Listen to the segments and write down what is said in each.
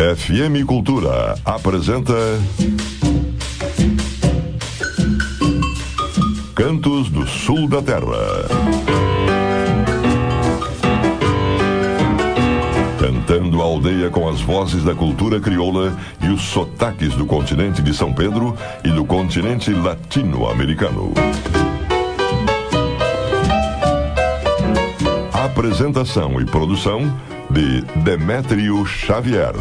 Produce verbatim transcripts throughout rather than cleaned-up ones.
F M Cultura apresenta Cantos do Sul da Terra. Cantando a aldeia com as vozes da cultura crioula e os sotaques do continente de São Pedro e do continente latino-americano. Apresentação e produção de Demétrio Xavier.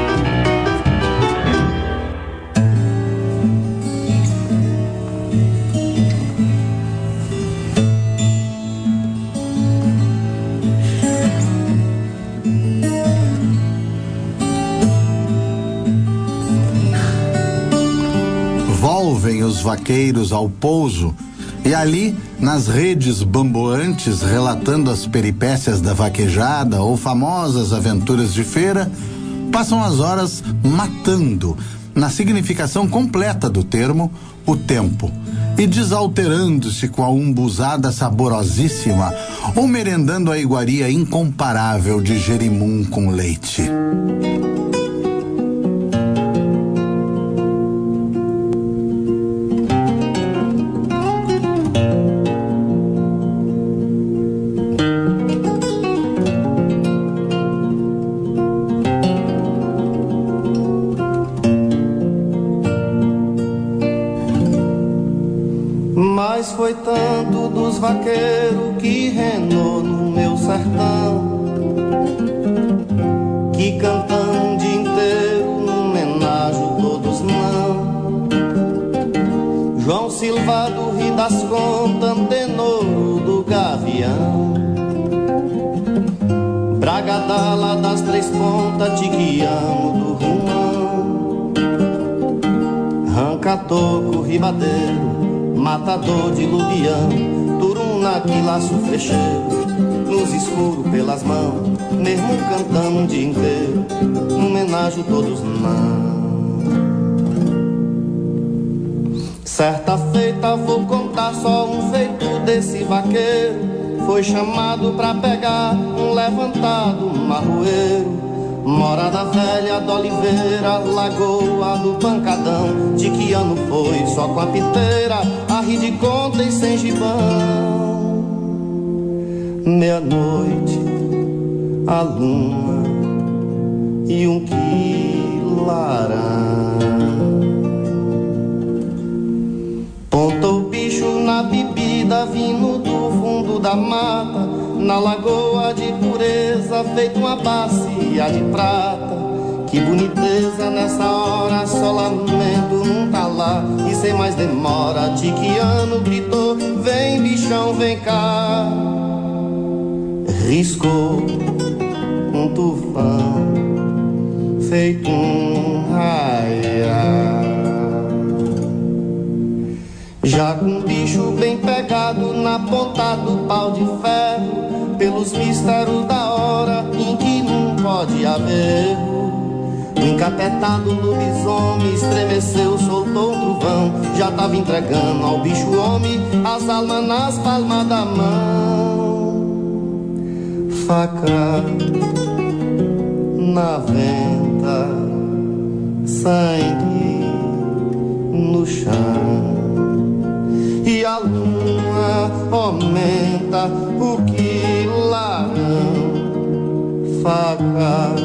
Volvem os vaqueiros ao pouso e ali, nas redes bamboantes, relatando as peripécias da vaquejada ou famosas aventuras de feira, passam as horas matando, na significação completa do termo, o tempo, e desalterando-se com a umbuzada saborosíssima ou merendando a iguaria incomparável de jerimum com leite. Mas foi tanto dos vaqueiros que reinou no meu sertão, que cantam um dia inteiro no homenagem todos não. João Silva do Rio das Contas, antenor do Gavião, Braga Dala das Três Pontas, Tiquiano do Rumão, Rancatoco, Ribadeiro, matador de Lubião, Turuna que laço frecheiro, nos escuros pelas mãos, mesmo cantando um dia inteiro, no homenagem todos não. Certa feita vou contar só um feito desse vaqueiro, foi chamado pra pegar um levantado marroeiro. Morada velha da Oliveira, Lagoa do Pancadão, de que ano foi só com a piteira, a rir de conta e sem gibão. Meia-noite, a lua e um quilarão. Pontou o bicho na bebida, vindo do fundo da mata, na lagoa de pureza, feito uma bacia de prata. Que boniteza nessa hora, só lamento não tá lá. E sem mais demora, Tiquiano gritou: vem bichão, vem cá. Riscou um tufão, feito um raia. Já com o bicho bem pegado na ponta do pau de ferro, pelos mistérios da hora em que não pode haver erro, o encapetado lobisomem estremeceu, soltou um trovão, já tava entregando ao bicho homem as almas nas palmas da mão. Faca na venta, sangue no chão, e a lua aumenta o quilarão. Faca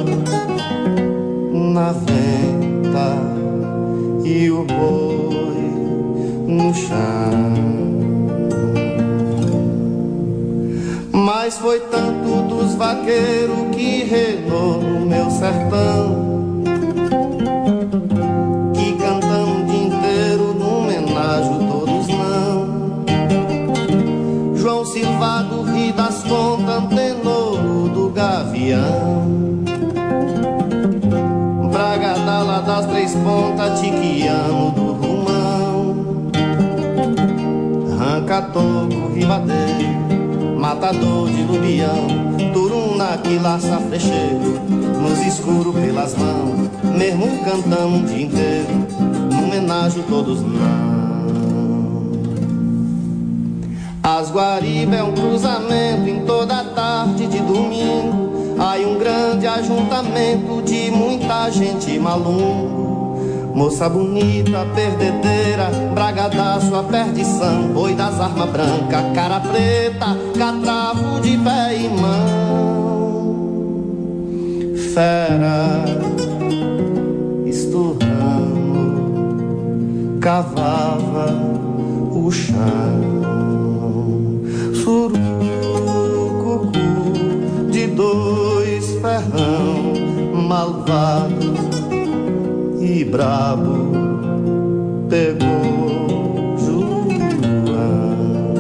na venta e o boi no chão. Mas foi tanto dos vaqueiros que reinou no meu sertão, que cantando o dia inteiro no homenagem João Silva do Rio das Contas, antenor do Gavião, Braga Dala das Três Pontas, Tiquiano do Rumão, Rancatoco, Ribadeiro, matador de Lubião, Turuna que laça frecheiro, nos escuros pelas mãos, mesmo cantando um dia inteiro, no homenagem todos não. As Guaribas é um cruzamento em toda a tarde de domingo. Aí um grande ajuntamento de muita gente malum. Moça bonita, perdedeira, braga sua perdição, boi das armas brancas, cara preta, catravo de pé e mão. Fera, esturrando, cavava o chão. Surucucu de dois ferrão, malvado e brabo, pegou João.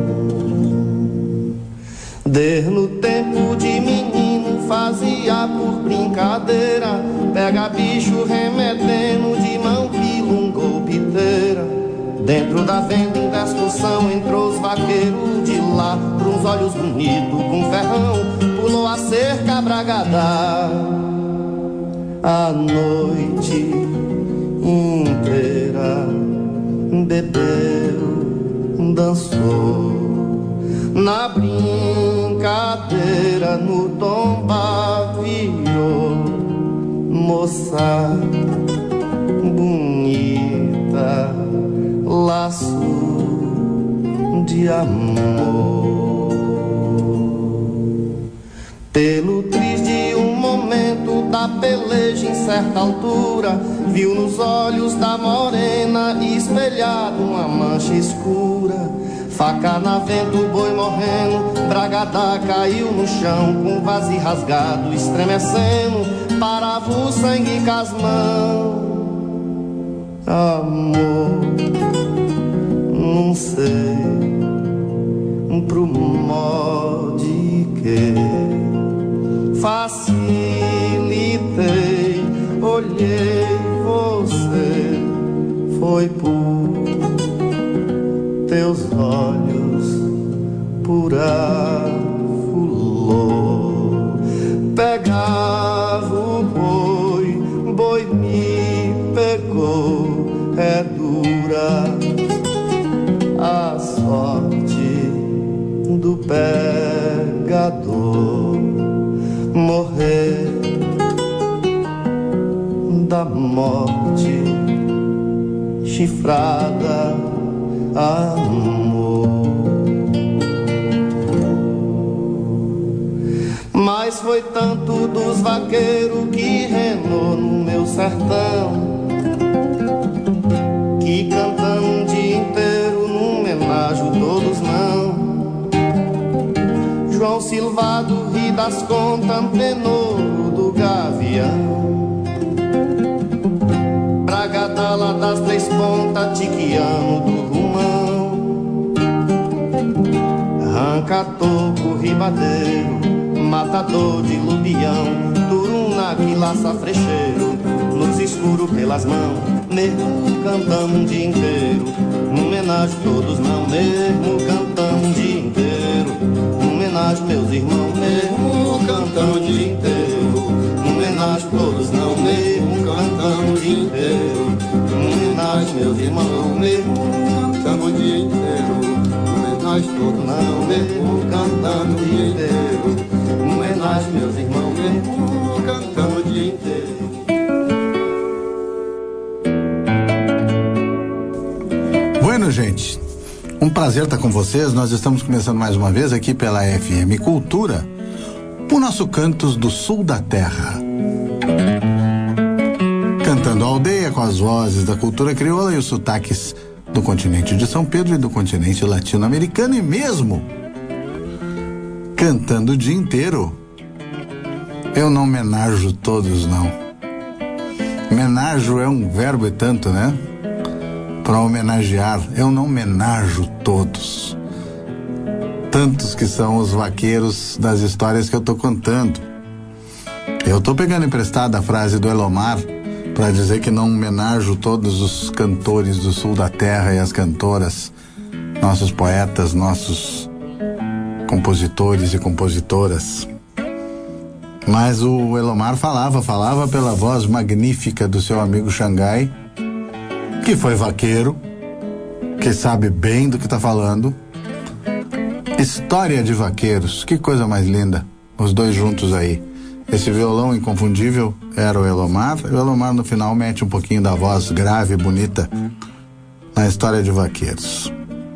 Desde no tempo de menino fazia por brincadeira, pega bicho remetendo de mão quilungou piteira. Dentro da venda em discussão entrou os vaqueiros de lá, pros olhos bonitos com ferrão, pulou a cerca bragadá. A noite inteira bebeu, dançou na brincadeira, no tombaviou. Moça bonita, laço de amor. Pelo triz de um momento da peleja em certa altura, viu nos olhos da morena espelhado uma mancha escura. Faca na vento, boi morrendo, bragadá caiu no chão, com vazio rasgado, estremecendo, parava o sangue com as mãos. Amor, não sei pro modo que facilitei, olhei você, foi por teus olhos pura fulor. Pegava o boi, boi me pegou, é dura a sorte do pegador. Morrer da morte chifrada, amor. Mas foi tanto dos vaqueiros que reinou no meu sertão, que cantando um dia inteiro num homenagem todos não. João Silvado ri das contas, antenor do gavião. Bragadá lá das três pontas, tiquiano do rumão. Arranca toco, ribadeiro, matador de lubião. Turuna que laça frecheiro, luz escuro pelas mãos. Mesmo cantamos um dia inteiro, num homenagem todos não. Mesmo cantamos um dia inteiro, num homenagem meus irmãos. Mesmo cantamos o dia inteiro, num homenagem todos não. Mesmo cantamos o dia inteiro, num homenagem meus irmãos. Mesmo cantamos o dia inteiro, num homenagem todos não. Mesmo cantamos o dia inteiro, num homenagem meus irmãos. Mesmo cantamos o dia inteiro. Bueno, gente, um prazer estar com vocês. Nós estamos começando mais uma vez aqui pela F M Cultura, o nosso Cantos do Sul da Terra. Cantando a aldeia com as vozes da cultura crioula e os sotaques do continente de São Pedro e do continente latino-americano, e mesmo cantando o dia inteiro. Eu não homenageio todos, não. Homenageio é um verbo e tanto, né? Para homenagear, eu não homenageio todos. Tantos que são os vaqueiros das histórias que eu tô contando. Eu tô pegando emprestada a frase do Elomar para dizer que não homenageio todos os cantores do sul da terra e as cantoras, nossos poetas, nossos compositores e compositoras. Mas o Elomar falava, falava pela voz magnífica do seu amigo Xangai, que foi vaqueiro, que sabe bem do que está falando. História de vaqueiros, que coisa mais linda, os dois juntos aí. Esse violão inconfundível era o Elomar. O Elomar no final mete um pouquinho da voz grave e bonita na história de Vaqueiros.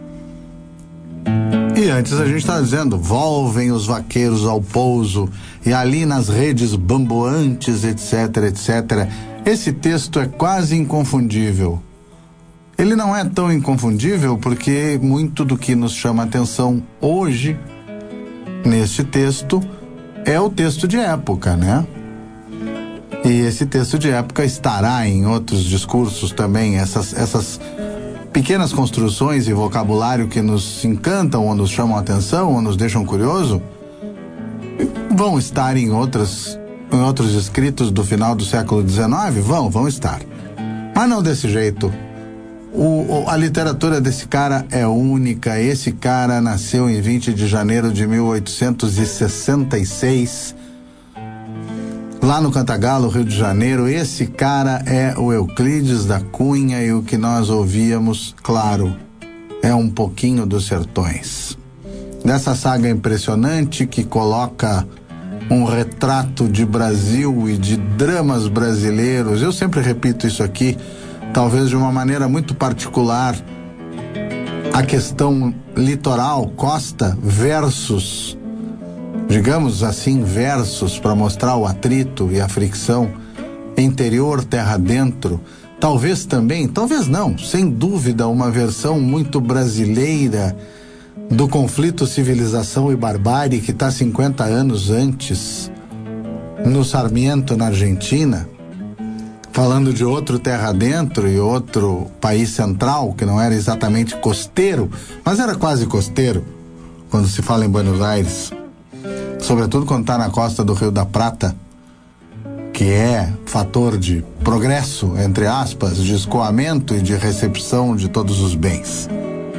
E antes a gente está dizendo, volvem os vaqueiros ao pouso, e ali nas redes bamboantes, etc, etcétera. Esse texto é quase inconfundível. Ele não é tão inconfundível porque muito do que nos chama a atenção hoje, neste texto, é o texto de época, né? E esse texto de época estará em outros discursos também, essas, essas pequenas construções e vocabulário que nos encantam ou nos chamam a atenção ou nos deixam curioso, vão estar em outras, em outros escritos do final do século dezenove? Vão, vão estar. Mas não desse jeito. O, a literatura desse cara é única. Esse cara nasceu em vinte de janeiro de mil oitocentos e sessenta e seis, lá no Cantagalo, Rio de Janeiro. Esse cara é o Euclides da Cunha, e o que nós ouvíamos, claro, é um pouquinho dos sertões. Dessa saga impressionante que coloca um retrato de Brasil e de dramas brasileiros. Eu sempre repito isso aqui, talvez de uma maneira muito particular, a questão litoral, costa versus, digamos assim, versus, para mostrar o atrito e a fricção, interior, terra dentro. Talvez também, talvez não, sem dúvida, uma versão muito brasileira do conflito civilização e barbárie que está cinquenta anos antes, no Sarmiento, na Argentina, falando de outro terra dentro e outro país central, que não era exatamente costeiro, mas era quase costeiro, quando se fala em Buenos Aires, sobretudo quando está na costa do Rio da Prata, que é fator de progresso, entre aspas, de escoamento e de recepção de todos os bens.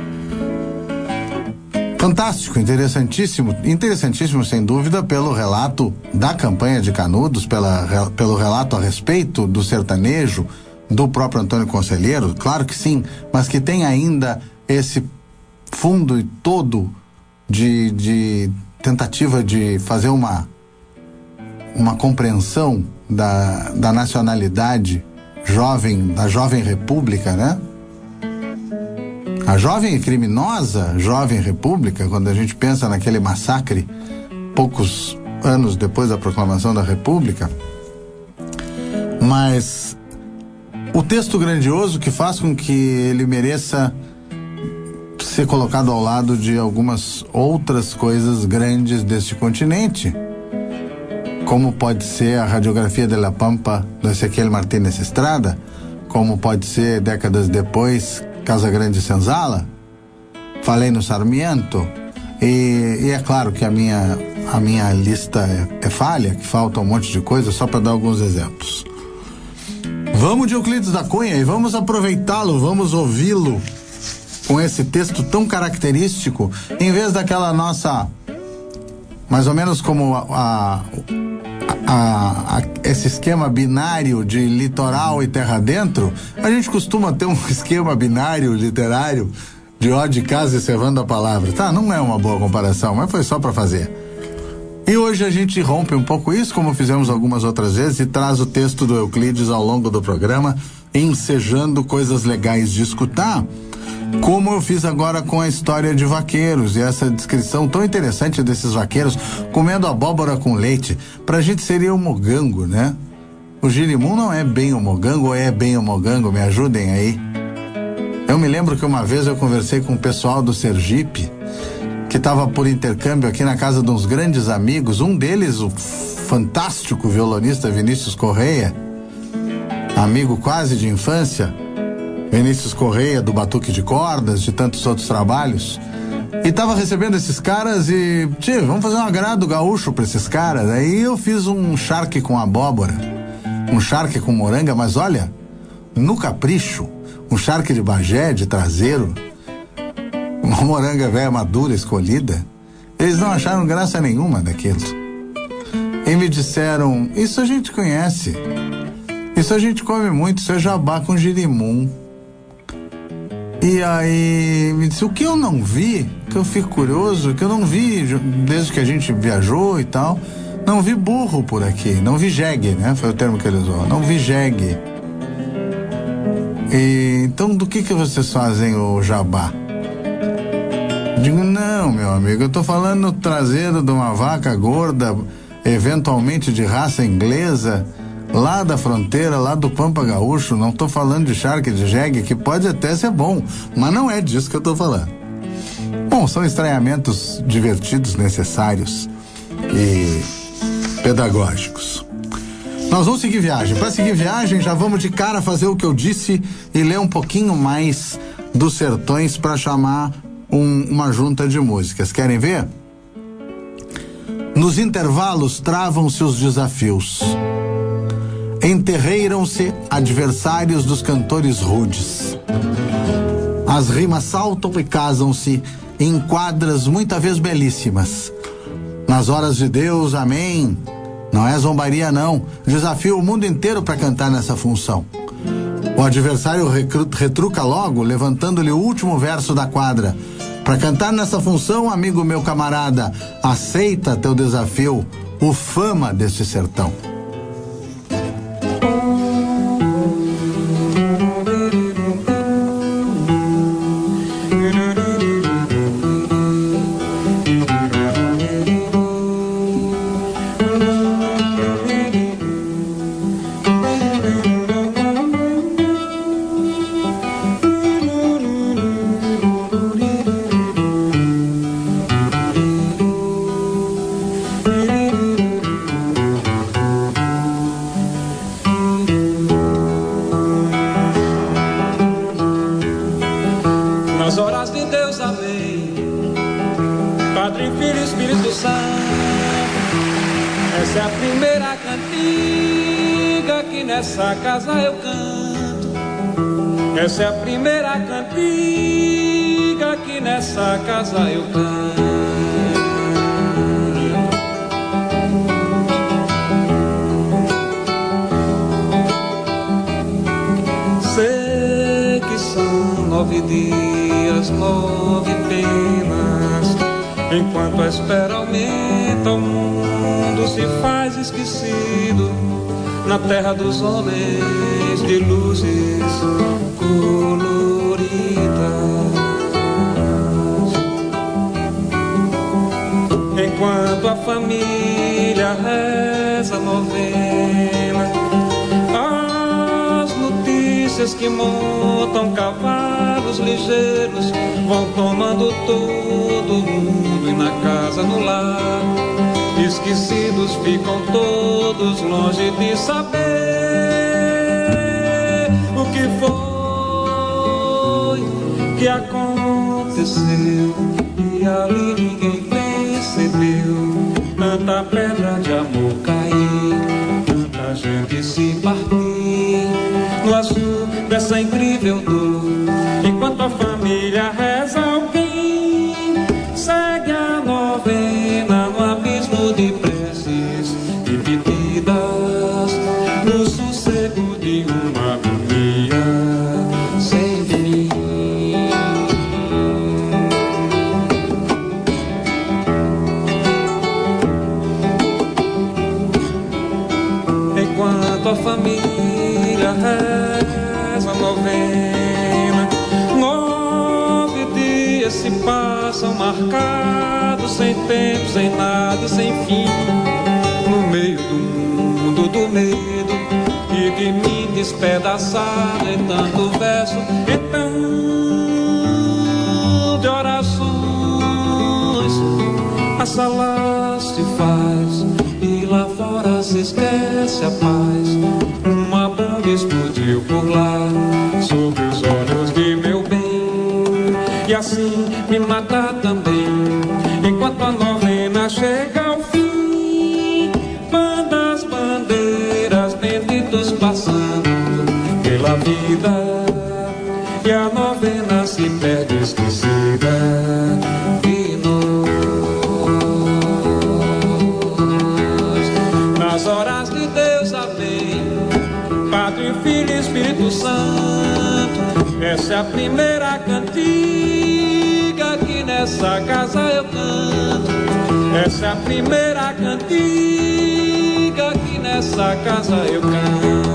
Fantástico, interessantíssimo, interessantíssimo sem dúvida pelo relato da campanha de Canudos, pela, pelo relato a respeito do sertanejo, do próprio Antônio Conselheiro, claro que sim, mas que tem ainda esse fundo todo de, de tentativa de fazer uma, uma compreensão da, da nacionalidade jovem, da jovem república, né? A jovem e criminosa jovem república, quando a gente pensa naquele massacre poucos anos depois da proclamação da república. Mas o texto grandioso que faz com que ele mereça ser colocado ao lado de algumas outras coisas grandes deste continente, como pode ser a Radiografia de la Pampa do Ezequiel Martínez Estrada, como pode ser, décadas depois, Casa Grande Senzala, falei no Sarmiento, e, e é claro que a minha, a minha lista é, é falha, que falta um monte de coisa, só para dar alguns exemplos. Vamos de Euclides da Cunha e vamos aproveitá-lo, vamos ouvi-lo com esse texto tão característico, em vez daquela nossa, mais ou menos como a, a, a, a, esse esquema binário de litoral e terra dentro. A gente costuma ter um esquema binário literário de ó de casa e cevando a palavra. Tá, não é uma boa comparação, mas foi só para fazer. E hoje a gente rompe um pouco isso, como fizemos algumas outras vezes, e traz o texto do Euclides ao longo do programa, ensejando coisas legais de escutar, como eu fiz agora com a história de vaqueiros e essa descrição tão interessante desses vaqueiros comendo abóbora com leite. Pra gente seria o mogango, né? O girimum não é bem o mogango, ou é bem o mogango? Me ajudem aí. Eu me lembro que uma vez eu conversei com o pessoal do Sergipe, que estava por intercâmbio aqui na casa de uns grandes amigos, um deles, o fantástico violonista Vinícius Correia, amigo quase de infância, Vinícius Correia, do Batuque de Cordas, de tantos outros trabalhos, e tava recebendo esses caras e, tio, vamos fazer um agrado gaúcho pra esses caras. Aí eu fiz um charque com abóbora, um charque com moranga, mas olha, no capricho, um charque de Bagé, de traseiro, uma moranga velha madura escolhida. Eles não acharam graça nenhuma daquilo. E me disseram, isso a gente conhece, isso a gente come muito, isso é jabá com girimum. E aí me disse, o que eu não vi, que eu fico curioso, que eu não vi desde que a gente viajou e tal, Não vi burro por aqui, não vi jegue, né? Foi o termo que ele usou, não vi jegue. E, então, do que que vocês fazem o jabá? Digo, não, meu amigo, eu tô falando no traseiro de uma vaca gorda, eventualmente de raça inglesa, lá da fronteira, lá do Pampa Gaúcho. Não tô falando de charque, de jegue, que pode até ser bom, mas não é disso que eu tô falando. Bom, são estranhamentos divertidos, necessários e pedagógicos. Nós vamos seguir viagem. Para seguir viagem, já vamos de cara fazer o que eu disse e ler um pouquinho mais dos sertões para chamar um, uma junta de músicas. Querem ver? Nos intervalos travam-se os desafios. Enterreiram-se adversários dos cantores rudes. As rimas saltam e casam-se em quadras muitas vezes belíssimas. Nas horas de Deus, amém. Não é zombaria, não. Desafio o mundo inteiro para cantar nessa função. O adversário retruca logo, levantando-lhe o último verso da quadra. Para cantar nessa função, amigo meu camarada, aceita teu desafio, o fama deste sertão. Nessa casa eu canto, essa é a primeira cantiga que nessa casa eu canto. Sei que são nove dias, nove penas, enquanto a espera aumenta, o mundo se faz esquecido. Na terra dos homens de luzes coloridas, enquanto a família reza a novena, as notícias que montam cavalos ligeiros vão tomando todo mundo e na casa, no lar, esquecidos ficam todos longe de saber o que foi que aconteceu. E ali ninguém percebeu tanta pedra de amor cair, tanta gente se partir no azul dessa incrível dor. Enquanto a família reza, alguém segue a novena no abismo de preces e pedidas, no sossego de uma agonia sem fim. Enquanto a família reza a novena, nove dias se passam marcados, sem tempo, sem nada e sem fim, no meio do mundo do medo e de mim despedaçado em tanto verso, então de orações a sala se faz e lá fora se esquece a paz. Uma bomba explodiu por lá sobre os olhos de meu bem e assim me matar também. Enquanto a novena chega ao fim, bandas, bandeiras, benditos passando pela vida, e a novena se perde esquecida de nós. Nas horas de Deus, amém, Padre, Filho e Espírito Santo, essa é a primeira cantiga que nessa casa eu canto. Essa é a primeira cantiga que nessa casa eu canto.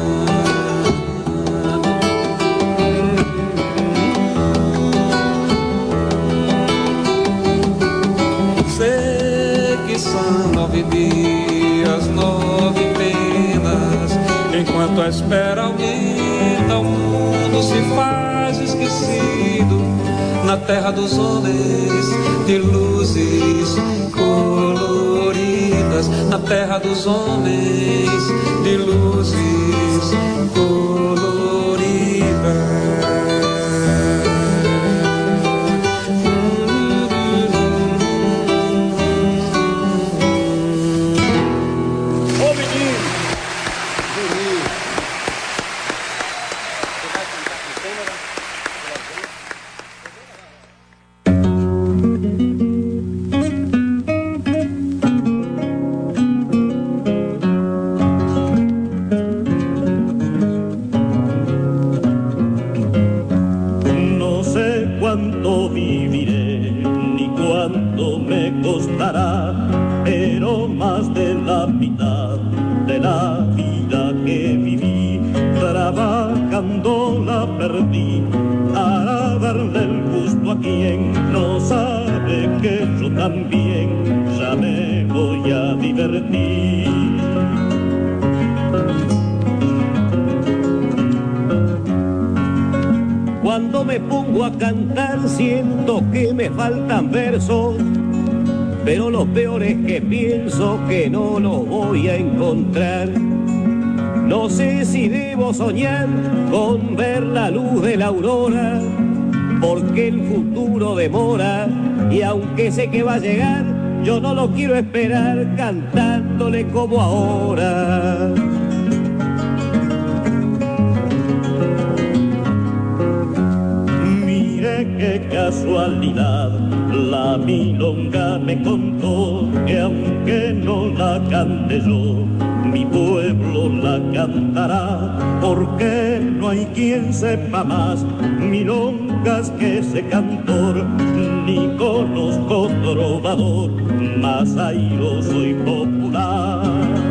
Sei que são nove dias, nove penas. Enquanto a espera aumenta, o mundo se faz esquecido. Na terra dos homens de luzes coloridas, na terra dos homens de luzes coloridas. Faltan versos, pero lo peor es que pienso que no los voy a encontrar. No sé si debo soñar con ver la luz de la aurora, porque el futuro demora y aunque sé que va a llegar, yo no lo quiero esperar cantándole como ahora. Qué casualidad, la milonga me contó que aunque no la cante yo, mi pueblo la cantará, porque no hay quien sepa más milongas que ese cantor, ni conozco trovador más airoso y popular.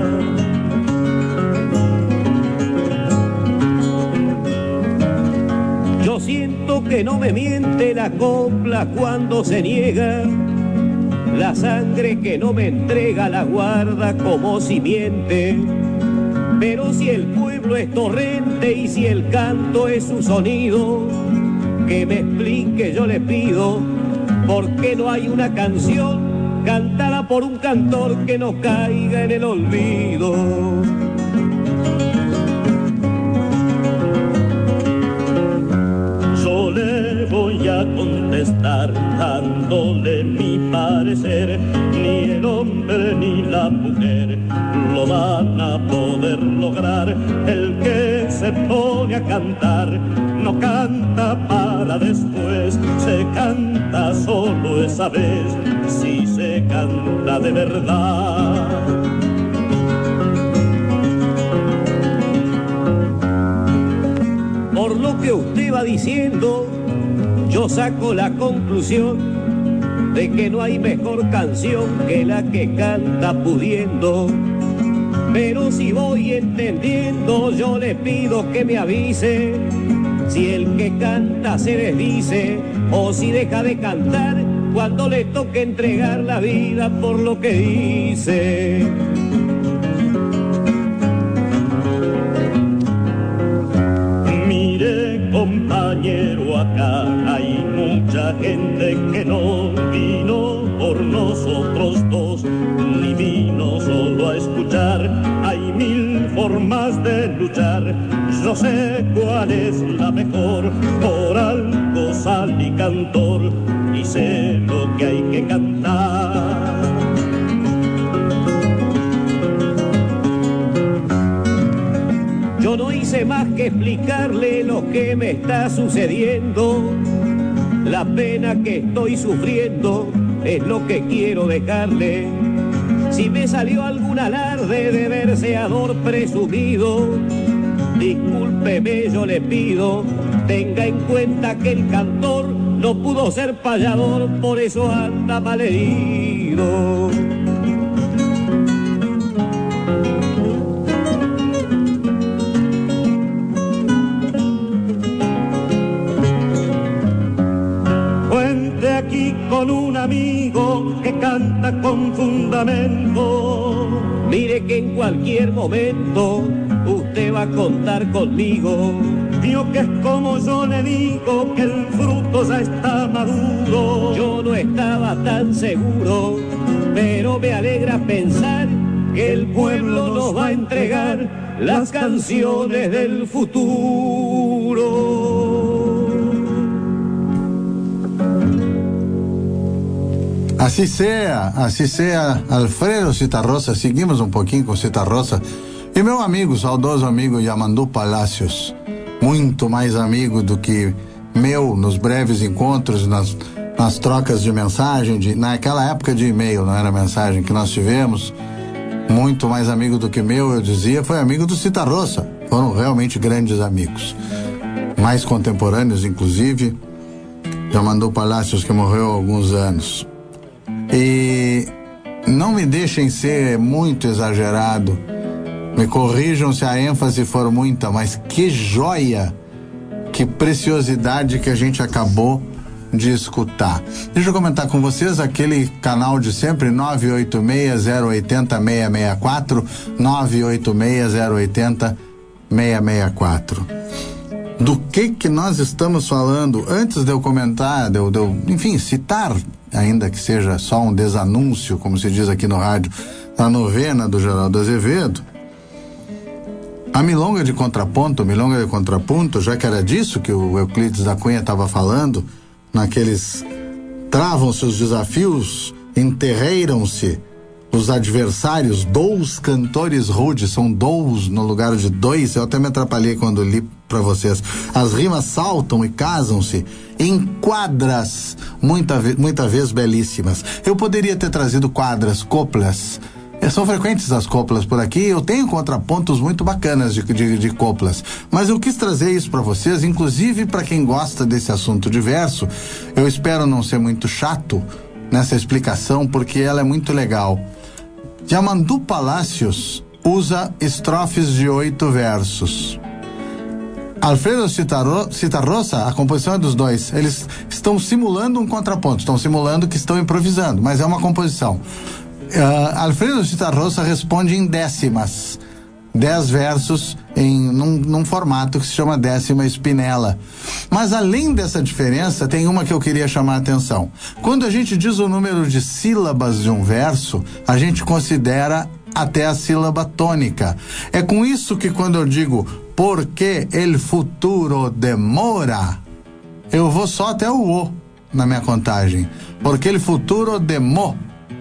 Yo siento que no me miente la copla cuando se niega, la sangre que no me entrega la guarda como simiente. Pero si el pueblo es torrente y si el canto es su sonido, que me explique yo le pido, ¿por qué no hay una canción cantada por un cantor que no caiga en el olvido? Voy a contestar dándole mi parecer, ni el hombre ni la mujer lo van a poder lograr. El que se pone a cantar no canta para después, se canta solo esa vez, si se canta de verdad. Por lo que usted va diciendo, yo saco la conclusión de que no hay mejor canción que la que canta pudiendo. Pero si voy entendiendo, yo le pido que me avise si el que canta se desdice o si deja de cantar cuando le toque entregar la vida por lo que dice. Mire, compañero, acá hay mucha gente que no vino por nosotros dos, ni vino solo a escuchar. Hay mil formas de luchar, yo sé cuál es la mejor. Por algo salí cantor y sé lo que hay que cantar. Yo no hice más que explicarle lo que me está sucediendo. La pena que estoy sufriendo es lo que quiero dejarle. Si me salió algún alarde de verseador presumido, discúlpeme, yo le pido, tenga en cuenta que el cantor no pudo ser payador, por eso anda malherido. Cuente aquí con un amigo que canta con fundamento. Mire que en cualquier momento usted va a contar conmigo. Dios que es como yo le digo, que el fruto ya está maduro. Yo no estaba tan seguro, pero me alegra pensar que el pueblo nos va a entregar las canciones del futuro. Assim sea, assim sea, Alfredo Citarrosa. Seguimos um pouquinho com Citarrosa. E meu amigo, saudoso amigo Yamandu Palacios, muito mais amigo do que meu nos breves encontros, nas, nas trocas de mensagem, de, naquela época de e-mail, não era mensagem que nós tivemos, muito mais amigo do que meu, eu dizia, foi amigo do Citarrosa. Foram realmente grandes amigos, mais contemporâneos, inclusive. Yamandu Palacios, que morreu há alguns anos. E não me deixem ser muito exagerado, me corrijam se a ênfase for muita, mas que joia, que preciosidade que a gente acabou de escutar. Deixa eu comentar com vocês aquele canal de sempre, nove oito seis, zero oito zero, seis seis quatro, nove oito seis, zero oito zero, seis seis quatro. Do que que nós estamos falando? Antes de eu comentar, de eu, de eu, enfim, citar, ainda que seja só um desanúncio, como se diz aqui no rádio, a novena do Geraldo Azevedo, a milonga de contraponto, milonga de contrapunto, já que era disso que o Euclides da Cunha estava falando, naqueles travam-se os desafios, enterreiram-se os adversários, dois cantores rudes, são dois no lugar de dois, eu até me atrapalhei quando li para vocês. As rimas saltam e casam-se em quadras, muita, muita vez belíssimas. Eu poderia ter trazido quadras, coplas. São frequentes as coplas por aqui, eu tenho contrapontos muito bacanas de, de, de coplas, mas eu quis trazer isso para vocês, inclusive para quem gosta desse assunto de verso. Eu espero não ser muito chato nessa explicação, porque ela é muito legal. Yamandu Palacios usa estrofes de oito versos. Alfredo Citarrosa, a composição é dos dois. Eles estão simulando um contraponto, estão simulando que estão improvisando, mas é uma composição. Uh, Alfredo Citarrosa responde em décimas, dez versos em, num, num formato que se chama décima espinela. Mas além dessa diferença, tem uma que eu queria chamar a atenção. Quando a gente diz o número de sílabas de um verso, a gente considera até a sílaba tônica. É com isso que quando eu digo porque el futuro demora, eu vou só até o O na minha contagem. Porque el futuro demora.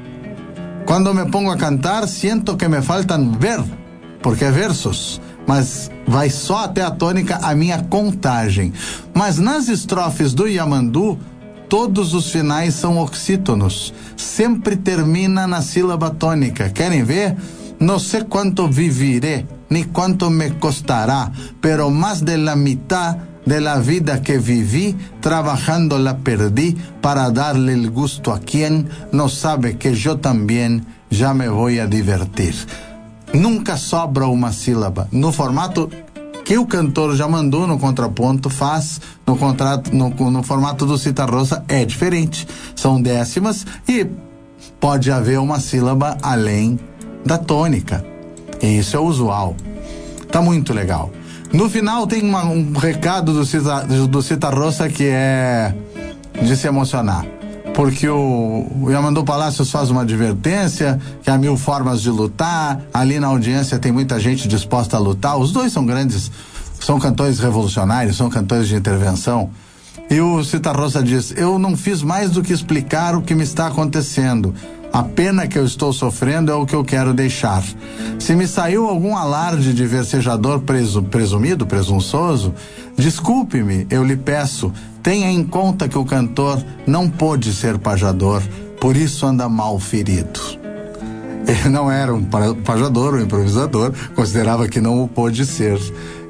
Quando me pongo a cantar, sinto que me faltam ver, porque é versos, mas vai só até a tônica a minha contagem. Mas nas estrofes do Yamandu, todos os finais são oxítonos, sempre termina na sílaba tônica. Querem ver? Não sei quanto viviré, ni quanto me costará, pero más de la mitad de la vida que viví, trabajando la perdí para darle el gusto a quien no sabe que yo también ya me voy a divertir. Nunca sobra uma sílaba. No formato que o cantor Yamandu no contraponto faz, no, contrato, no, no formato do Citarrosa é diferente. São décimas e pode haver uma sílaba além da tônica. E isso é usual. Tá muito legal. No final tem uma, um recado do, Cita, do Citarrosa que é de se emocionar, porque o, o Yamandu Palacios faz uma advertência que há mil formas de lutar, ali na audiência tem muita gente disposta a lutar, os dois são grandes, são cantores revolucionários, são cantores de intervenção, e o Citarrosa diz, eu não fiz mais do que explicar o que me está acontecendo. A pena que eu estou sofrendo é o que eu quero deixar. Se me saiu algum alarde de versejador presu, presumido, presunçoso, desculpe-me, eu lhe peço, tenha em conta que o cantor não pôde ser pajador, por isso anda mal ferido. Ele não era um pajador, um improvisador, considerava que não o pôde ser.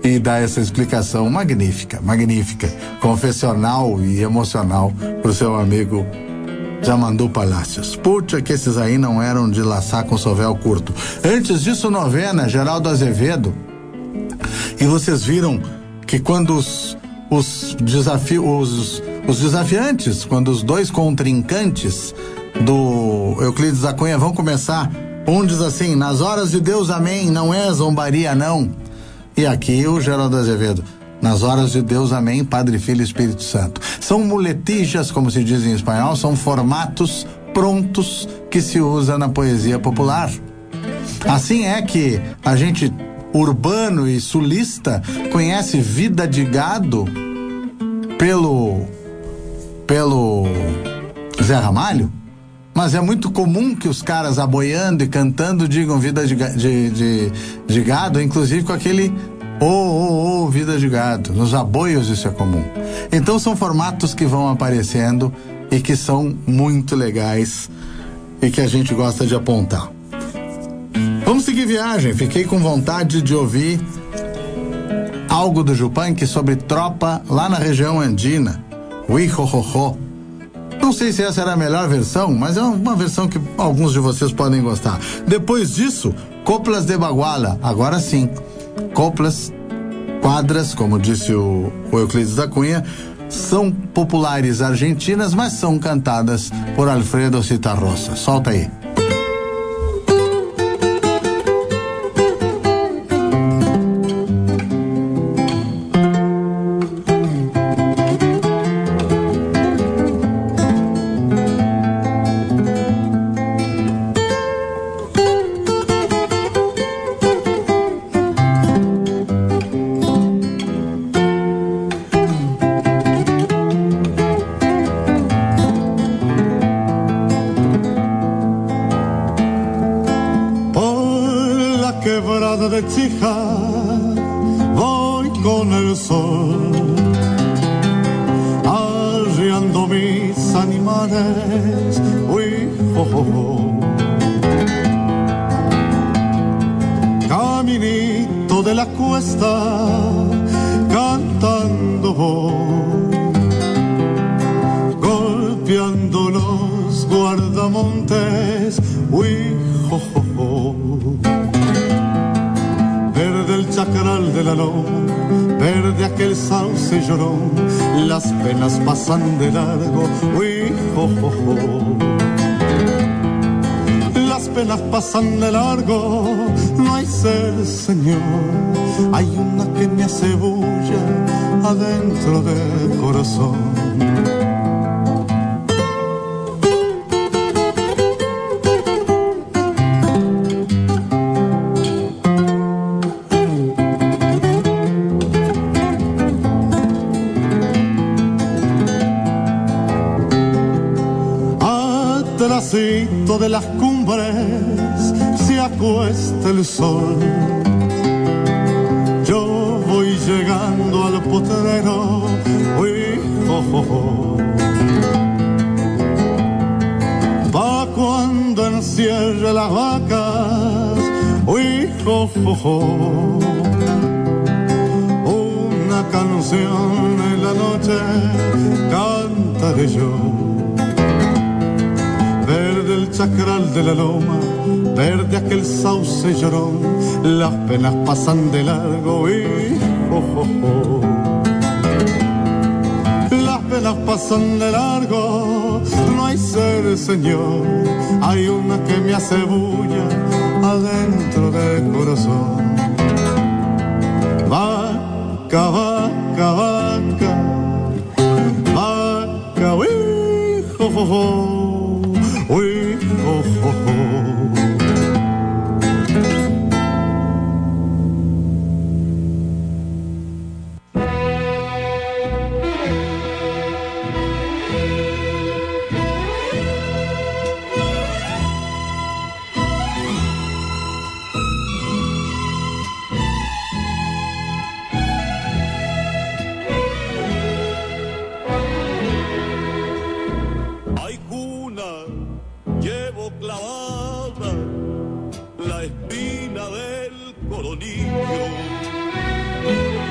e dá essa explicação magnífica, magnífica, confessional e emocional pro seu amigo Yamandu Palacios. Puxa, que esses aí não eram de laçar com sovel curto. Antes disso, novena, Geraldo Azevedo. E vocês viram que quando os, os, desafios, os, os desafiantes, quando os dois contrincantes do Euclides da Cunha vão começar, um diz assim: nas horas de Deus, amém, não é zombaria, não. E aqui o Geraldo Azevedo: nas horas de Deus, amém, Padre, Filho e Espírito Santo. São muletijas, como se diz em espanhol, são formatos prontos que se usa na poesia popular. Assim é que a gente, urbano e sulista, conhece Vida de Gado pelo, pelo Zé Ramalho, mas é muito comum que os caras aboiando e cantando digam Vida de, de, de, de Gado, inclusive com aquele ô, ô, ô, Vida de Gado. Nos aboios isso é comum. Então são formatos que vão aparecendo e que são muito legais e que a gente gosta de apontar. Vamos seguir viagem. Fiquei com vontade de ouvir algo do Yupanqui sobre tropa lá na região andina. Ui, ho, ho, ho. Não sei se essa era a melhor versão, mas é uma versão que alguns de vocês podem gostar. Depois disso, Coplas de Baguala. Agora sim, coplas, quadras, como disse o, o Euclides da Cunha, são populares argentinas, mas são cantadas por Alfredo Citarrosa. Solta aí. Voy con el sol, arriando mis animales, uy, jo, jo, jo. Caminito de la cuesta, cantando voy, golpeando los guardamontes, uy, jo, jo, jo. Verde el chacaral de la loma, verde aquel sauce llorón, las penas pasan de largo, uy, jo, jo, jo. Las penas pasan de largo, no hay ser, Señor, hay una que me hace bulla adentro del corazón. De las cumbres se acuesta el sol, yo voy llegando al potrero, uy, jo, jo, jo. Va cuando encierre las vacas, uy, jo, jo, jo. Una canción en la noche cantaré yo. Verde el chacral de la loma, verde aquel sauce llorón, las penas pasan de largo y oh, oh, oh. Las penas pasan de largo, no hay ser, Señor, hay una que me hace bulla adentro del corazón. Vaca, vaca, vaca, vaca, uy, oh, oh, oh. Uy, oh, oh, oh. Clavada la espina del coronillo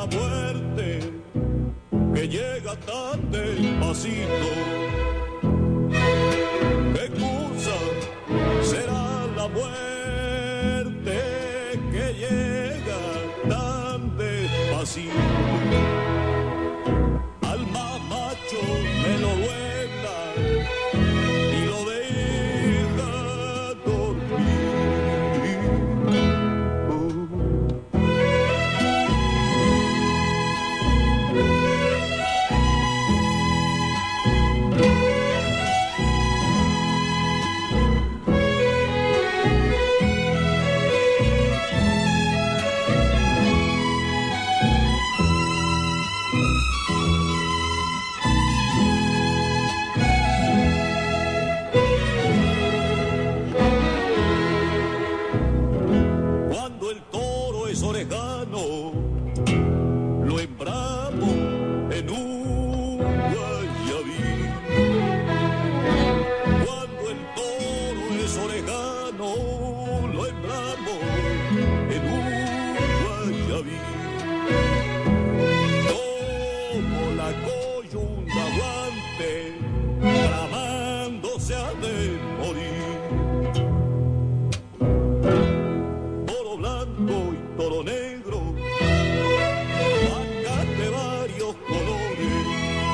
la muerte que llega tan despacito. ¿Qué cosa será la muerte que llega tan despacito? Al más macho me lo ruega y lo deja dormir. Cuando el toro es orejano, lo embramos en un guayabí. Cuando el toro es orejano, lo embramos en un guayabí. Como la coyunda guante, bramándose ha de morir. Toro blanco y toro negro, vacas de varios colores.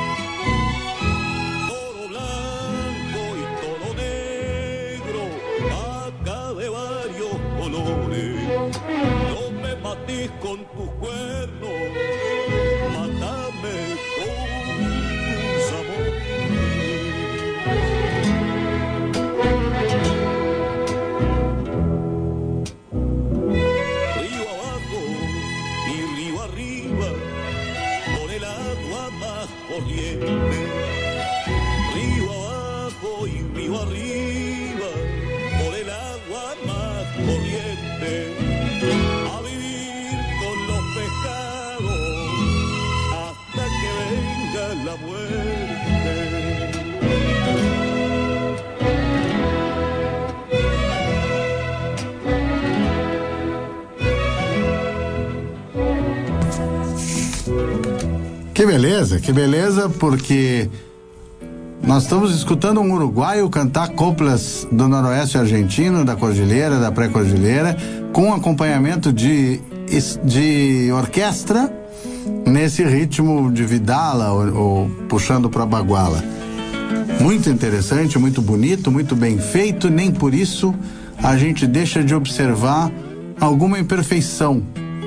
Toro blanco y toro negro, vaca de varios colores. No me mates con tus cuernos, mátame con tus amores. Río abajo y río arriba, por el agua más corriente. Río abajo y río arriba, por el agua más corriente. A vivir con los pescados hasta que venga la muerte. Que beleza, que beleza, porque nós estamos escutando um uruguaio cantar coplas do noroeste argentino, da cordilheira, da pré-cordilheira, com acompanhamento de, de orquestra nesse ritmo de vidala ou, ou puxando para baguala. Muito interessante, muito bonito, muito bem feito, nem por isso a gente deixa de observar alguma imperfeição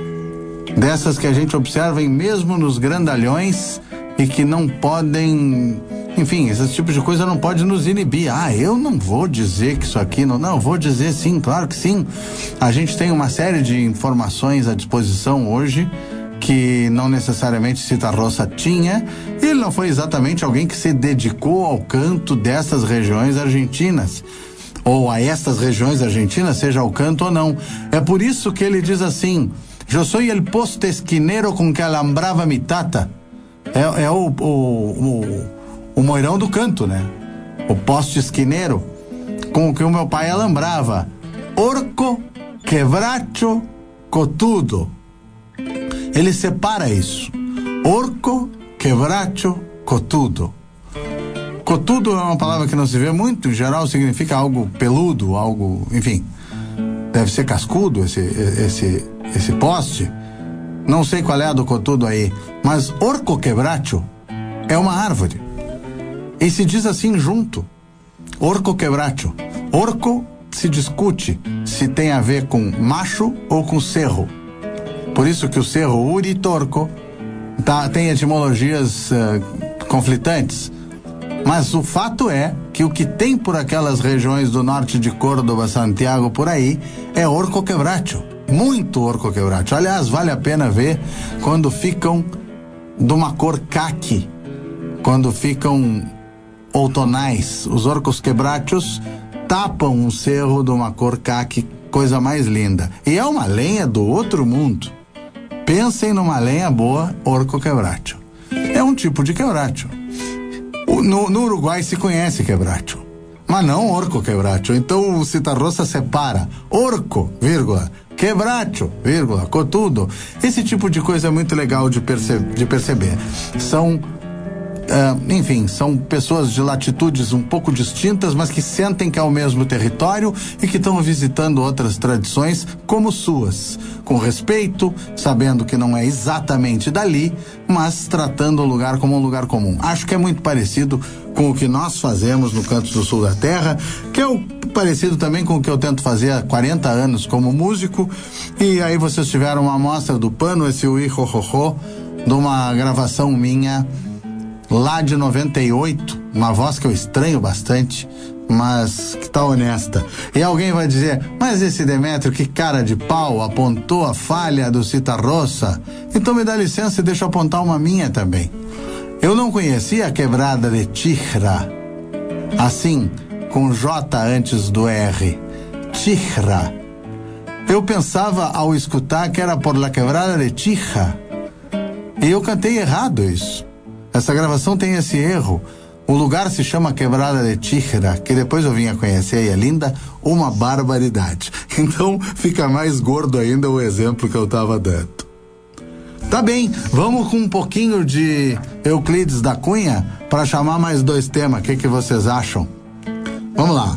dessas que a gente observa em mesmo nos grandalhões e que não podem, enfim, esse tipo de coisa não pode nos inibir. Ah, eu não vou dizer que isso aqui não, não, vou dizer sim, claro que sim. A gente tem uma série de informações à disposição hoje que não necessariamente Citarrosa tinha. Ele não foi exatamente alguém que se dedicou ao canto dessas regiões argentinas, ou a estas regiões argentinas, seja o canto ou não. É por isso que ele diz assim: eu sou el poste esquinero com que alambrava mi tata. É, é o, o, o, o moirão do canto, né? O poste esquineiro com que o meu pai alambrava. Orco, quebracho, cotudo. Ele separa isso. Orco, quebracho, cotudo. Cotudo é uma palavra que não se vê muito, em geral significa algo peludo, algo, enfim, deve ser cascudo esse, esse, esse poste. Não sei qual é a do cotudo aí, mas orco quebracho é uma árvore. E se diz assim junto, orco quebracho. Orco se discute se tem a ver com macho ou com cerro. Por isso que o cerro uritorco tá, tem etimologias uh, conflitantes. Mas o fato é que o que tem por aquelas regiões do norte de Córdoba, Santiago, por aí, é orco quebracho. Muito orco quebracho. Aliás, vale a pena ver quando ficam de uma cor caqui, quando ficam outonais. Os orcos quebrachos tapam um cerro de uma cor caqui, coisa mais linda. E é uma lenha do outro mundo. Pensem numa lenha boa, orco quebracho. É um tipo de quebracho. No, no Uruguai se conhece quebracho, mas não orco quebracho. Então o Citarrosa separa orco, vírgula, quebracho, vírgula, cotudo. Esse tipo de coisa é muito legal de, perce- de perceber. São, uh, enfim, são pessoas de latitudes um pouco distintas, mas que sentem que é o mesmo território e que estão visitando outras tradições como suas, com respeito, sabendo que não é exatamente dali, mas tratando o lugar como um lugar comum. Acho que é muito parecido com o que nós fazemos no Canto do Sul da Terra, que é o parecido também com o que eu tento fazer há quarenta anos como músico. E aí vocês tiveram uma amostra do Pano, esse Ui Ho Ho Ho, de uma gravação minha lá de noventa e oito, uma voz que eu estranho bastante, mas que tá honesta. E alguém vai dizer, mas esse Demétrio, que cara de pau, apontou a falha do Citarrossa. Então me dá licença e deixa eu apontar uma minha também. Eu não conhecia a Quebrada de Tijra, assim, com J antes do R. Tijra. Eu pensava ao escutar que era por la Quebrada de Tija. E eu cantei errado isso. Essa gravação tem esse erro. O lugar se chama Quebrada de Tijra, que depois eu vim a conhecer e é linda, uma barbaridade. Então fica mais gordo ainda o exemplo que eu estava dando. Tá bem, vamos com um pouquinho de Euclides da Cunha para chamar mais dois temas. O que, que vocês acham? Vamos lá.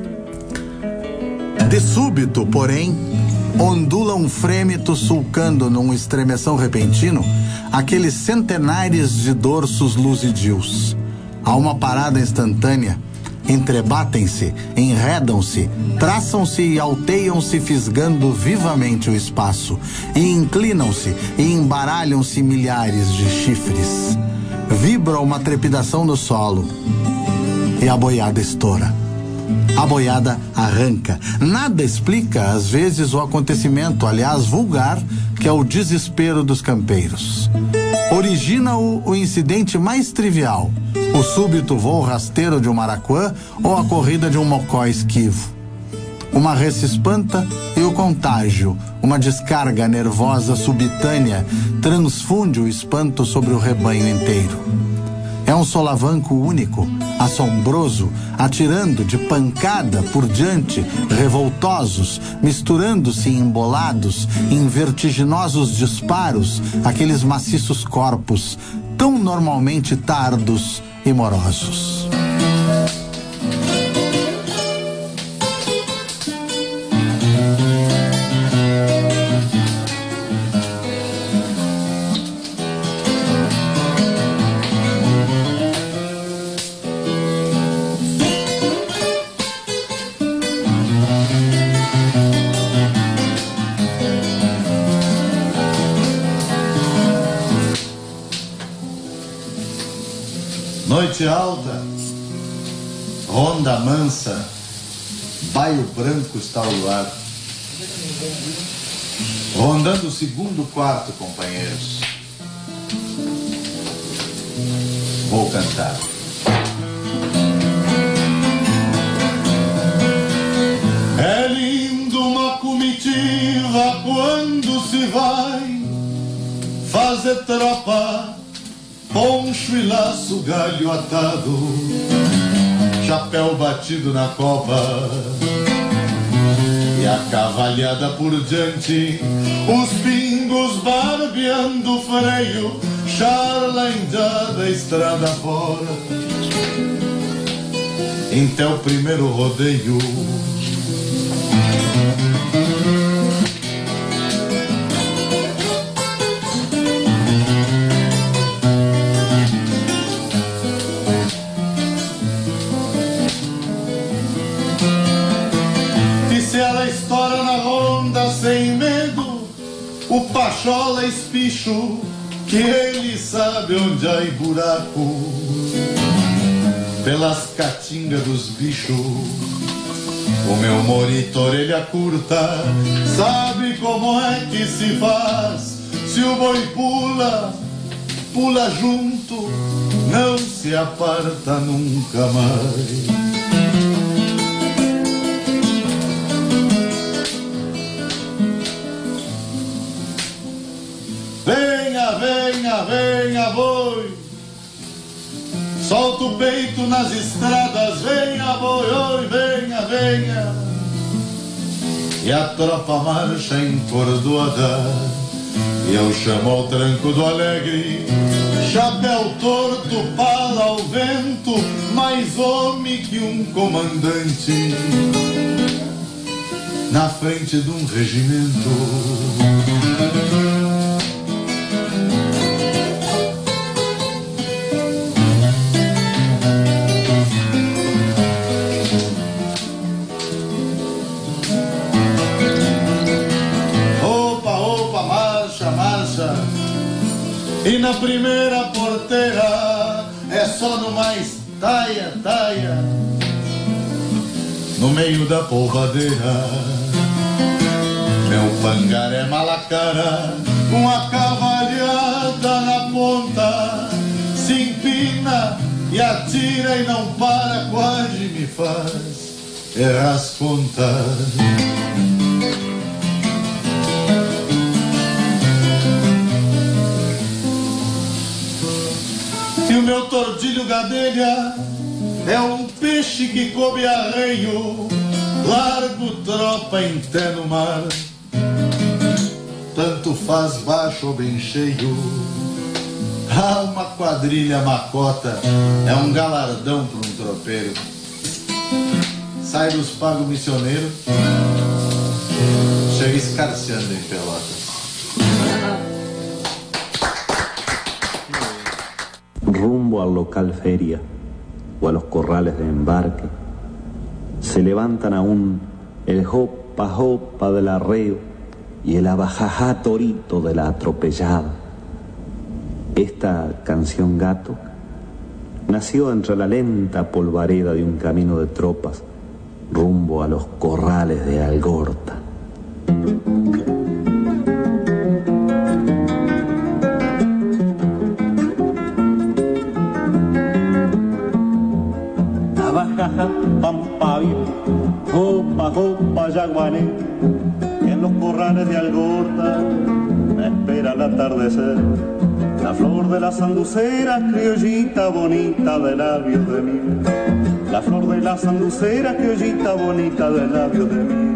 De súbito, porém, ondula um frêmito sulcando num estremeção repentino aqueles centenares de dorsos luzidios. Há uma parada instantânea, entrebatem-se, enredam-se, traçam-se e alteiam-se fisgando vivamente o espaço, e inclinam-se e embaralham-se milhares de chifres. Vibra uma trepidação no solo e a boiada estoura. A boiada arranca. Nada explica, às vezes, o acontecimento, aliás, vulgar, que é o desespero dos campeiros. Origina-o o incidente mais trivial, o súbito voo rasteiro de um maracuã ou a corrida de um mocó esquivo. Uma res se espanta e o contágio, uma descarga nervosa subitânea, transfunde o espanto sobre o rebanho inteiro. É um solavanco único, assombroso, atirando de pancada por diante, revoltosos, misturando-se embolados, em vertiginosos disparos, aqueles maciços corpos, tão normalmente tardos e morosos. Noite alta, ronda mansa, baio branco está o luar. Rondando o segundo quarto, companheiros. Vou cantar. É lindo uma comitiva quando se vai fazer tropa, poncho e laço, galho atado, chapéu batido na copa e a cavalhada por diante, os pingos barbeando o freio, charla indiada estrada fora. Então o primeiro rodeio, sem medo, o pachola espicho, que ele sabe onde há buraco, pelas caatingas dos bichos. O meu morito, orelha curta, sabe como é que se faz. Se o boi pula, pula junto, não se aparta nunca mais. Venha, venha, boi, solta o peito nas estradas, venha, boi, oi, venha, venha. e a tropa marcha encordoada. E eu chamo ao tranco do alegre, chapéu torto, pala ao vento, mais homem que um comandante na frente de um regimento. E na primeira porteira é só no mais taia, taia, no meio da polvadeira. Meu pangaré malacara, com a cavalhada na ponta, se empina e atira e não para, quase me faz errar as contas. E o meu tordilho gadelha é um peixe que come arreio, largo tropa em té no mar, tanto faz baixo ou bem cheio. Ah, uma quadrilha macota é um galardão para um tropeiro. Sai dos pagos missioneiros, chega escarceando em Pelotas. Rumbo al local feria o a los corrales de embarque, se levantan aún el jopa jopa del arreo y el abajajá torito de la atropellada. Esta canción gato nació entre la lenta polvareda de un camino de tropas rumbo a los corrales de Algorta. Pampa viejo, jopa, jopa, yaguané, en los corrales de Algorta me espera el atardecer. La flor de la sanducera, criollita bonita de labios de miel. La flor de la sanducera, criollita bonita de labios de miel.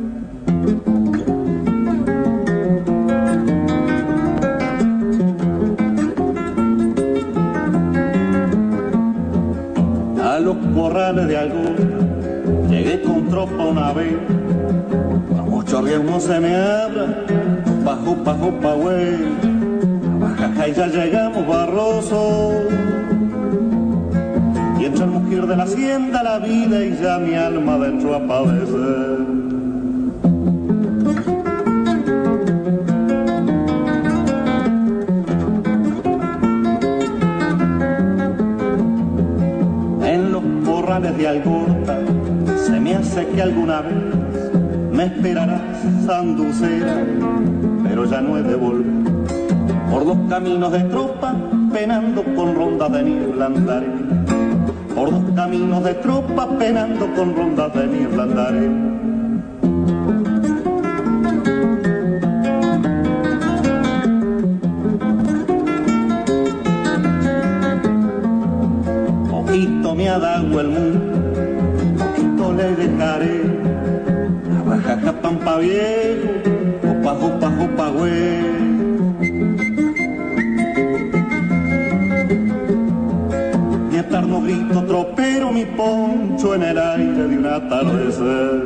Corrales de Algorta, llegué con tropa una vez, vamos chorrear no se me abra, jopa, jopa, jopa, güey, baja y ya llegamos Barroso, y entra el mujer de la hacienda la vida y ya mi alma dentro a padecer. De Algorta, se me hace que alguna vez me esperarás sanducera, pero ya no he de volver por dos caminos de tropa, penando con rondas de niebla andaré. Por dos caminos de tropa, penando con rondas de niebla andaré. Me ha dado el mundo, poquito le dejaré. La baja pampa viejo, jopa, jopa, jopa, güey. Mi eterno grito tropero, mi poncho en el aire de un atardecer.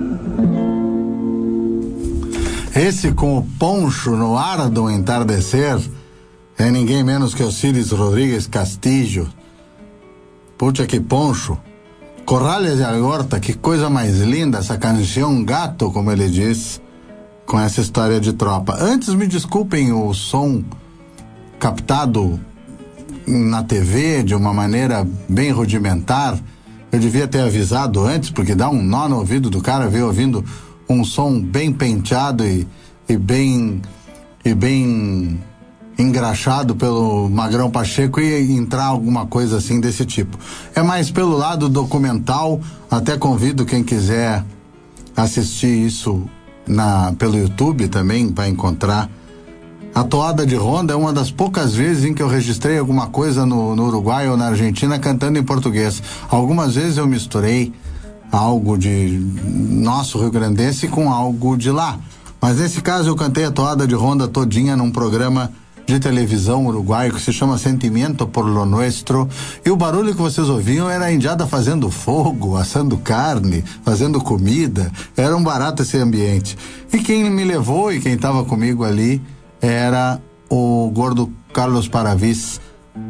Esse com o poncho no ar do entardecer é ninguém menos que Osíris Rodrigues Castillo. Puxa, que poncho. Corrales de Algorta, que coisa mais linda, essa canção gato, como ele diz, com essa história de tropa. Antes, me desculpem o som captado na T V de uma maneira bem rudimentar. Eu devia ter avisado antes, porque dá um nó no ouvido do cara, ver ouvindo um som bem penteado e, e bem e bem engraxado pelo Magrão Pacheco e entrar alguma coisa assim desse tipo. É mais pelo lado documental, até convido quem quiser assistir isso na, pelo YouTube também, vai encontrar. A toada de ronda é uma das poucas vezes em que eu registrei alguma coisa no, no Uruguai ou na Argentina cantando em português. Algumas vezes eu misturei algo de nosso rio-grandense com algo de lá. Mas nesse caso eu cantei a toada de ronda todinha num programa de televisão uruguaio que se chama Sentimento por lo Nuestro, e o barulho que vocês ouviam era a indiada fazendo fogo, assando carne, fazendo comida. Era um barato esse ambiente. E quem me levou e quem estava comigo ali era o gordo Carlos Paravis,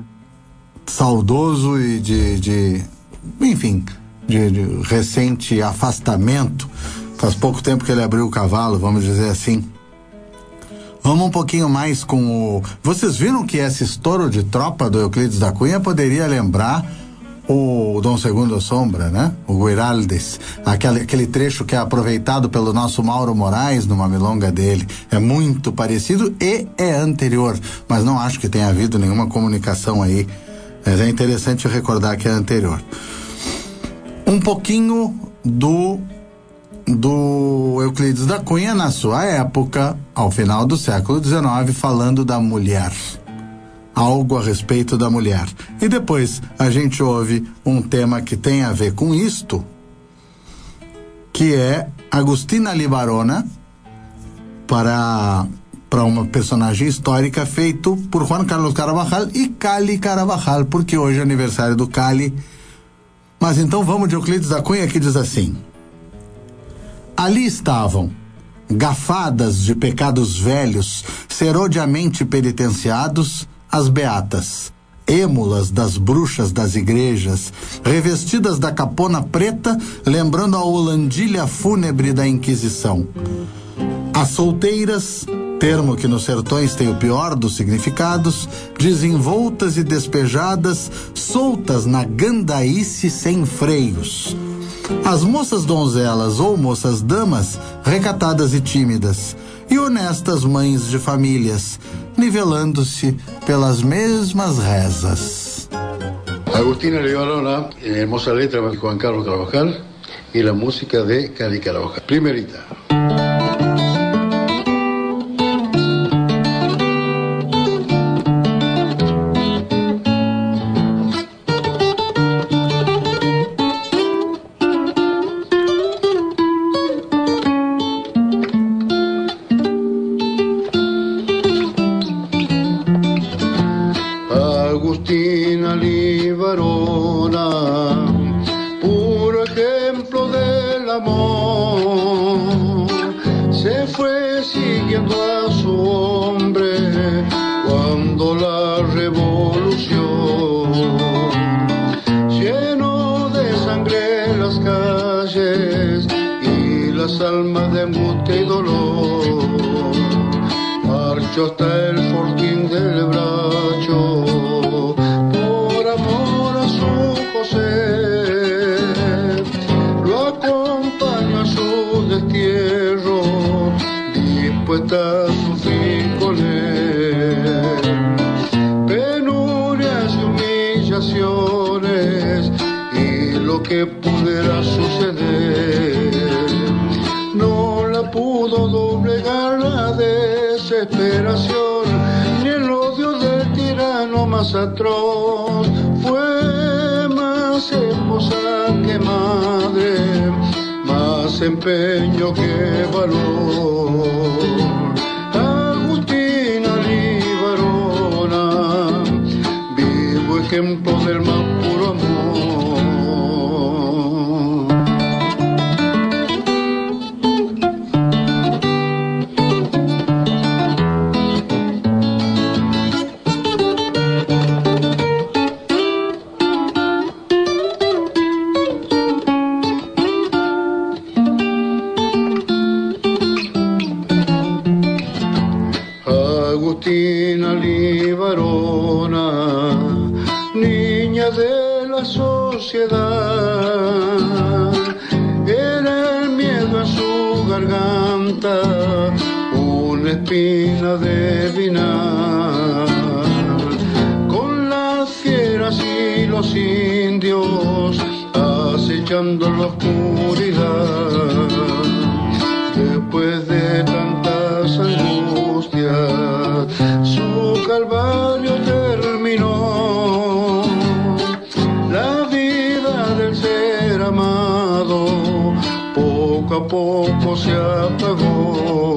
saudoso e de, de enfim, de, de recente afastamento. Faz pouco tempo que ele abriu o cavalo, vamos dizer assim. Vamos um pouquinho mais com o... Vocês viram que esse estouro de tropa do Euclides da Cunha poderia lembrar o Dom Segundo Sombra, né? O Guiraldes. Aquele, aquele trecho que é aproveitado pelo nosso Mauro Moraes numa milonga dele. É muito parecido e é anterior, mas não acho que tenha havido nenhuma comunicação aí. Mas é interessante recordar que é anterior. Um pouquinho do... do Euclides da Cunha na sua época, ao final do século dezenove, falando da mulher, algo a respeito da mulher. E depois a gente ouve um tema que tem a ver com isto, que é Agustina Libarona, para para uma personagem histórica feito por Juan Carlos Carabajal e Cali Carabajal, porque hoje é aniversário do Cali. Mas então vamos de Euclides da Cunha, que diz assim: ali estavam, gafadas de pecados velhos, serodiamente penitenciados, as beatas, êmulas das bruxas das igrejas, revestidas da capona preta, lembrando a holandilha fúnebre da Inquisição. As solteiras, termo que nos sertões tem o pior dos significados, desenvoltas e despejadas, soltas na gandaíce sem freios. As moças donzelas ou moças damas, recatadas e tímidas, e honestas mães de famílias, nivelando-se pelas mesmas rezas. Agustina Libarona, hermosa letra de Juan Carlos Carabajal y la música de Cali Carabajal. Primerita. Agustina Libarona, puro ejemplo del amor, se fue siguiendo a su hombre cuando la revolución llenó de sangre las calles y las almas de angustia y dolor, marchó hasta el fortín del Bracho por amor a su José, lo acompaña a su destierro, dispuesta a sufrir con él penurias y humillaciones y lo que pudiera suceder. No la pudo doblegar la desesperación, ni el odio del tirano más atroz. Fue más esposa que madre, más empeño que valor. Agustina Libarona, vivo ejemplo del más puro amor. Agustina Libarona, niña de la sociedad, era el miedo en su garganta, una espina de vinar. Con las fieras y los indios acechando la oscuridad, después de tantas angustias, su calvario terminó. La vida del ser amado poco se apagó.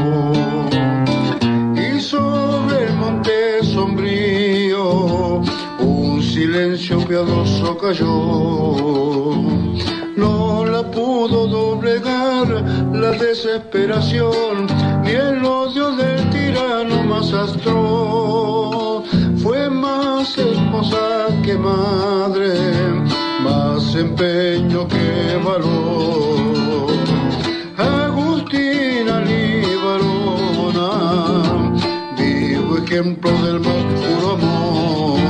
Y sobre el monte sombrío un silencio piadoso cayó. No la pudo doblegar la desesperación, ni el odio del tirano más atroz. Fue más hermosa que madre, más empeño que valor. Agustina Libarona, vivo ejemplo del más puro amor.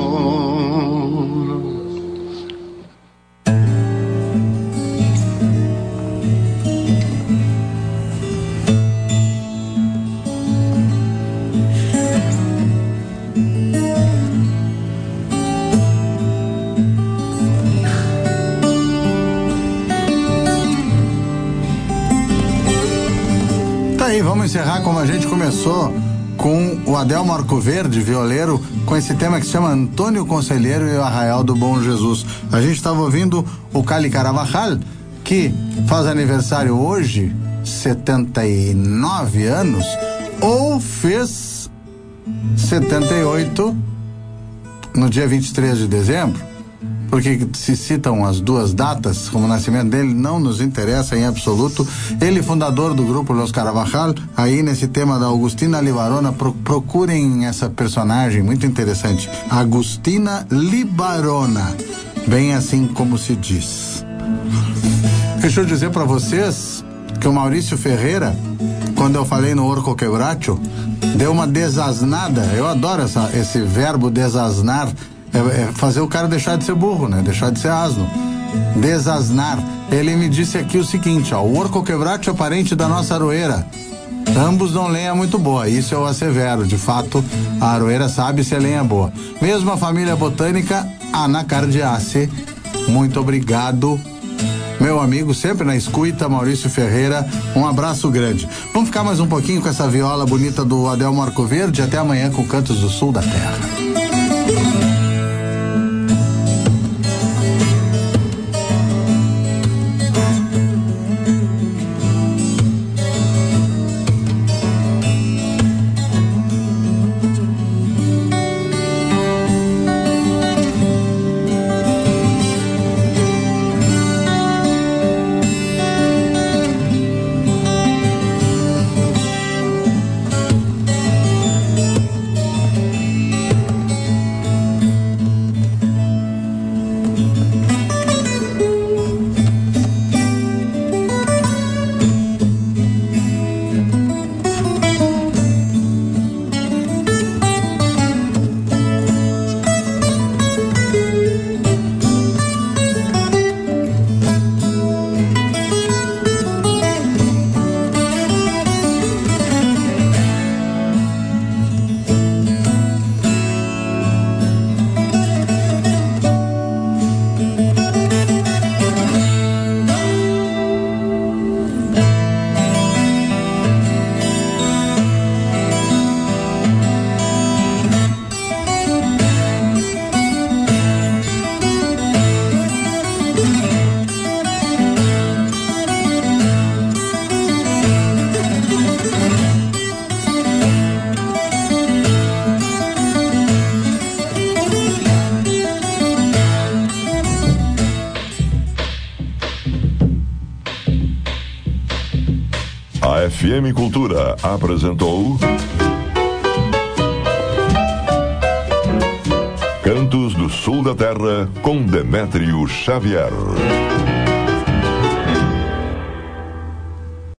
Aí, vamos encerrar como a gente começou, com o Adelmo Arcoverde, violeiro, com esse tema que se chama Antônio Conselheiro e o Arraial do Bom Jesus. A gente estava ouvindo o Cali Carabajal, que faz aniversário hoje, setenta e nove anos, ou fez setenta e oito no dia vinte e três de dezembro. Porque se citam as duas datas como o nascimento dele, não nos interessa em absoluto. Ele, fundador do grupo Los Carabajal, aí nesse tema da Agustina Libarona, pro, procurem essa personagem muito interessante, Agustina Libarona, bem assim como se diz. Deixa eu dizer para vocês que o Maurício Ferreira, quando eu falei no Orco Quebracho, deu uma desasnada. Eu adoro essa, esse verbo desasnar. É, é fazer o cara deixar de ser burro, né? Deixar de ser asno. Desasnar. Ele me disse aqui o seguinte, ó: o Orco Quebracho é parente da nossa aroeira. Ambos dão lenha muito boa, isso eu assevero. De fato, a aroeira sabe se a lenha é boa. Mesma família botânica, Anacardiaceae. Muito obrigado, meu amigo, sempre na escuta, Maurício Ferreira. Um abraço grande. Vamos ficar mais um pouquinho com essa viola bonita do Adelmo Arcoverde. Até amanhã com Cantos do Sul da Terra. A F M Cultura apresentou Cantos do Sul da Terra com Demétrio Xavier.